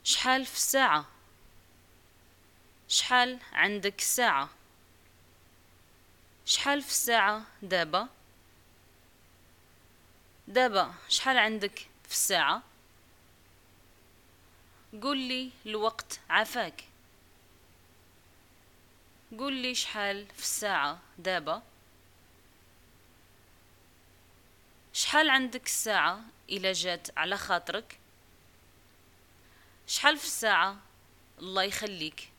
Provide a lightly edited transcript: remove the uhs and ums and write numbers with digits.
شحال في الساعة؟ شحال عندك الساعة؟ شحال في الساعة دابا؟ دابا شحال عندك في الساعة؟ قول لي الوقت عافاك. قول لي شحال في الساعة دابا؟ شحال عندك الساعة إلا جات على خاطرك؟ شحال في الساعة؟ الله يخليك.